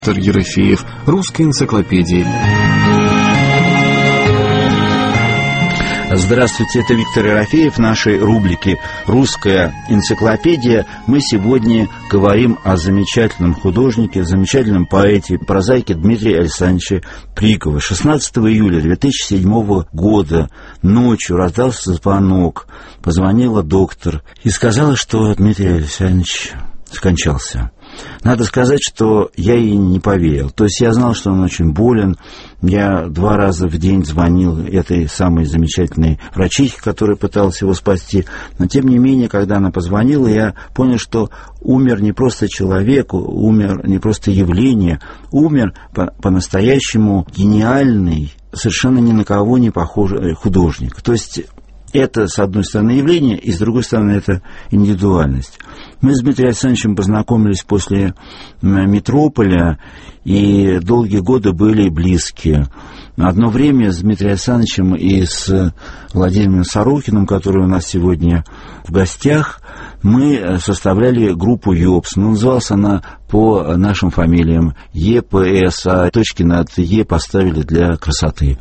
Виктор Ерофеев, «Русская энциклопедия». Здравствуйте, это Виктор Ерофеев. В нашей рубрике «Русская энциклопедия» мы сегодня говорим о замечательном художнике, замечательном поэте, прозаике Дмитрии Александровиче Пригове. 16 июля 2007 года ночью раздался звонок, позвонила доктор и сказала, что Дмитрий Александрович скончался. Надо сказать, что я ей не поверил. То есть я знал, что он очень болен. Я 2 раза в день звонил этой самой замечательной врачихе, которая пыталась его спасти. Но тем не менее, когда она позвонила, я понял, что умер не просто человек, умер не просто явление, умер по-настоящему гениальный, совершенно ни на кого не похожий художник. То есть это, с одной стороны, явление, и с другой стороны, это индивидуальность. Мы с Дмитрием Александровичем познакомились после «Метрополя» и долгие годы были близкие. Одно время с Дмитрием Александровичем и с Владимиром Сорокиным, который у нас сегодня в гостях, мы составляли группу «ЕПС». Но называлась она по нашим фамилиям ЕПС, а точки над Е поставили для красоты.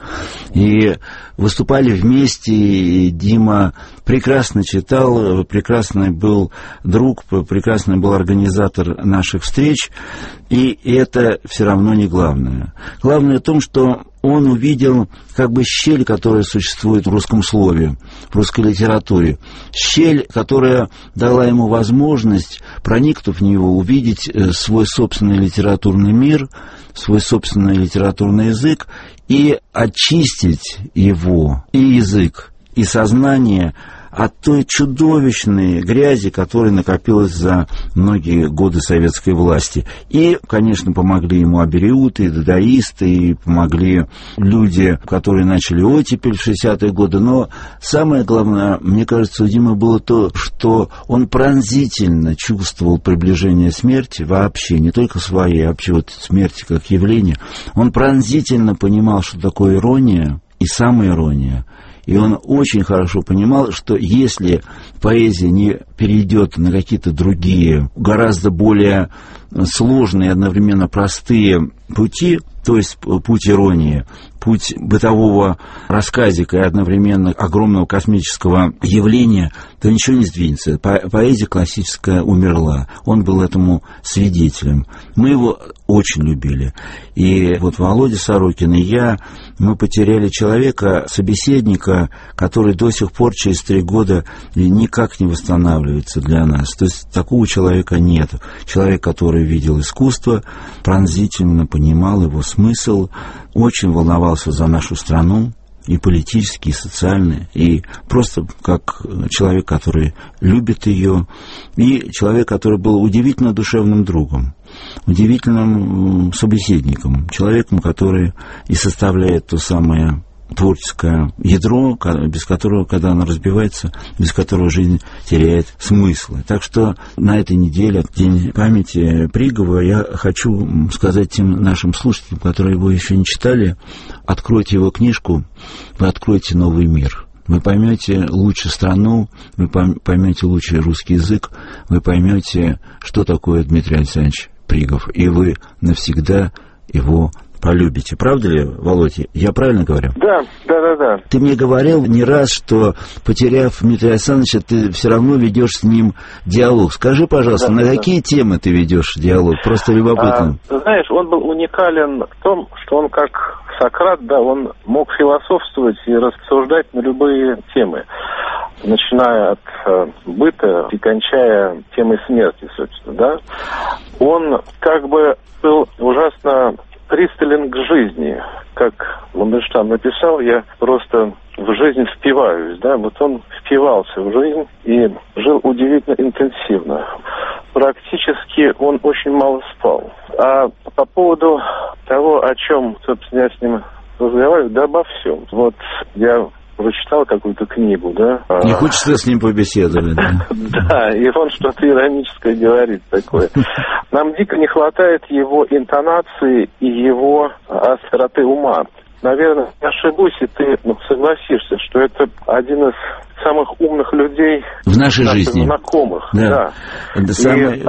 И выступали вместе, и Дима прекрасно читал, прекрасный был друг, прекрасный был организатор наших встреч, и это все равно не главное. Главное в том, что он увидел как бы щель, которая существует в русском слове, в русской литературе. Щель, которая дала ему возможность, проникнув в него, увидеть свой собственный литературный мир, свой собственный литературный язык и очистить его, и язык, и сознание от той чудовищной грязи, которая накопилась за многие годы советской власти. И, конечно, помогли ему абериуты, дадаисты, и помогли люди, которые начали оттепель в 60-е годы. Но самое главное, мне кажется, у Димы было то, что он пронзительно чувствовал приближение смерти вообще, не только своей, а вообще вот смерти как явление. Он пронзительно понимал, что такое ирония и самоирония. И он очень хорошо понимал, что если поэзия не перейдет на какие-то другие, гораздо более сложные и одновременно простые пути, то есть путь иронии, путь бытового рассказика и одновременно огромного космического явления, то ничего не сдвинется. Поэзия классическая умерла. Он был этому свидетелем. Мы его очень любили. И вот Володя Сорокин и я, мы потеряли человека, собеседника, который до сих пор через 3 года никак не восстанавливается для нас. То есть такого человека нет. Человек, который видел искусство, пронзительно понимал его смысл, очень волновался за нашу страну, и политически, и социально, и просто как человек, который любит ее, и человек, который был удивительно душевным другом, удивительным собеседником, человеком, который и составляет то самое творческое ядро, без которого, когда оно разбивается, без которого жизнь теряет смысл. Так что на этой неделе, День памяти Пригова, я хочу сказать тем нашим слушателям, которые его еще не читали, откройте его книжку, вы откроете новый мир. Вы поймете лучше страну, вы поймете лучше русский язык, вы поймете, что такое Дмитрий Александрович Пригов, и вы навсегда его полюбите. Правда ли, Володя? Я правильно говорю? Да. Ты мне говорил не раз, что, потеряв Дмитрия Александровича, ты все равно ведешь с ним диалог. Скажи, пожалуйста, на какие темы ты ведешь диалог? Просто любопытно. Знаешь, он был уникален в том, что он как Сократ, да, он мог философствовать и рассуждать на любые темы, начиная от быта и кончая темой смерти, собственно, да. Он как бы был ужасно пристален к жизни. Как Мандельштам написал, я просто в жизнь впиваюсь, да, вот он впивался в жизнь и жил удивительно интенсивно. Практически он очень мало спал. А по поводу того, о чем, собственно, я с ним разговариваю, да обо всем. Вот я прочитал какую-то книгу, да. Не хочется с ним побеседовать, да? Да, и он что-то ироническое говорит такое. Нам дико не хватает его интонации и его остроты ума. наверное, не ошибусь, и ты согласишься, что это один из самых умных людей в нашей жизни, знакомых. Да. Это самый,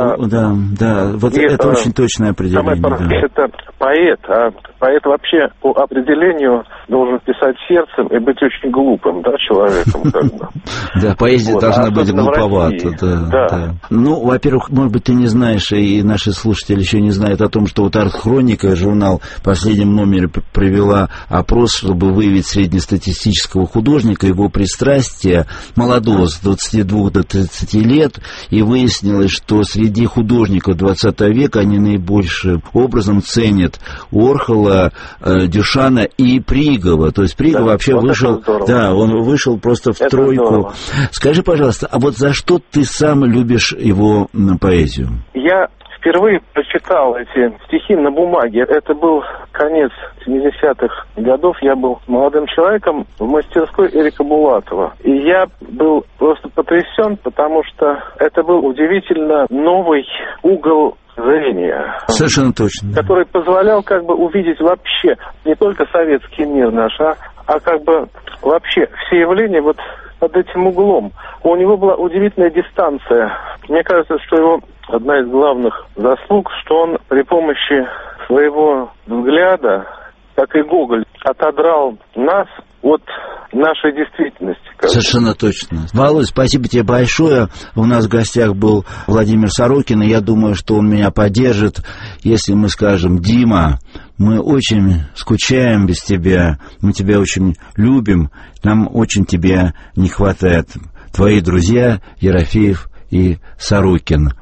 вот это очень точное определение. Это поэт, а поэт вообще по определению должен писать сердцем и быть очень глупым, да, человеком, как бы. Да, поэзия должна быть глуповата. Да. Ну, во-первых, может быть, ты не знаешь, и наши слушатели еще не знают о том, что вот «Арт-хроника», журнал в последнем номере провела опрос, чтобы выявить среднестатистического художника, его пристрастие, молодого, с 22 до 30 лет, и выяснилось, что среди художников 20 века они наибольшим образом ценят Уорхола, Дюшана и Пригова. То есть Пригов вообще вышел, он вышел просто в тройку. Здорово. Скажи, пожалуйста, а вот за что ты сам любишь его поэзию? Я впервые прочитал эти стихи на бумаге. Это был конец 70-х годов. Я был молодым человеком в мастерской Эрика Булатова. И я был просто потрясен, потому что это был удивительно новый угол зрения. Совершенно точно. Который позволял как бы увидеть вообще не только советский мир наш, а как бы вообще все явления вот под этим углом. У него была удивительная дистанция. Мне кажется, что его одна из главных заслуг, что он при помощи своего взгляда, как и Гоголь, отодрал нас от нашей действительности. Совершенно точно. Володь, спасибо тебе большое. У нас в гостях был Владимир Сорокин, и я думаю, что он меня поддержит, если мы скажем: Дима, мы очень скучаем без тебя, мы тебя очень любим, нам очень тебя не хватает. Твои друзья Ерофеев и Сорокин.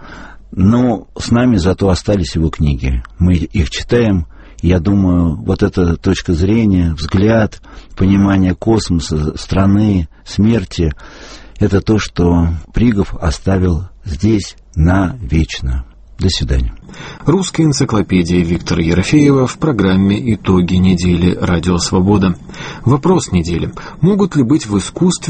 Но с нами зато остались его книги. Мы их читаем. Я думаю, вот эта точка зрения, взгляд, понимание космоса, страны, смерти, это то, что Пригов оставил здесь навечно. До свидания. Русская энциклопедия Виктора Ерофеева в программе «Итоги недели. Радио Свобода». Вопрос недели. Могут ли быть в искусстве